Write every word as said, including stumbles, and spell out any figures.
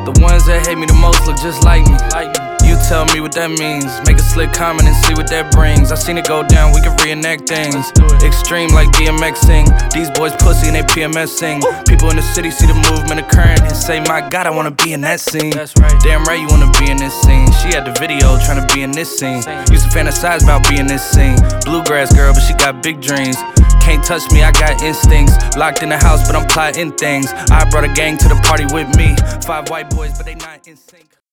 The ones that hate me the most look just like me. You tell me what that means. Make a slick comment and see what that brings. I seen it go down, we can reenact things. Extreme like D M X sing. These boys pussy and they P M S sing. People in the city see the movement occurring and say, my God, I wanna be in that scene. Damn right you wanna be in this scene. She had the video tryna be in this scene. Used to fantasize about being this scene. Bluegrass girl, but she got big dreams. Can't touch me, I got instincts. Locked in the house, but I'm plotting things. I brought a gang to the party with me. Five white boys, but they not in sync.